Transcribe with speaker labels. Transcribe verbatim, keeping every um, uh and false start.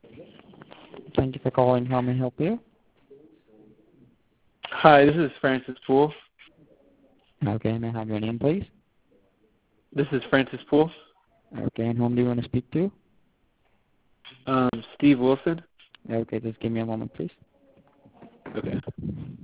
Speaker 1: Thank you for calling. How may I help you?
Speaker 2: Hi, this is Francis Poole.
Speaker 1: Okay, may I have your name, please?
Speaker 2: This is Francis Poole.
Speaker 1: Okay, and whom do you want to speak to?
Speaker 2: Um, Steve Wilson.
Speaker 1: Okay, just give me a moment, please.
Speaker 2: Okay.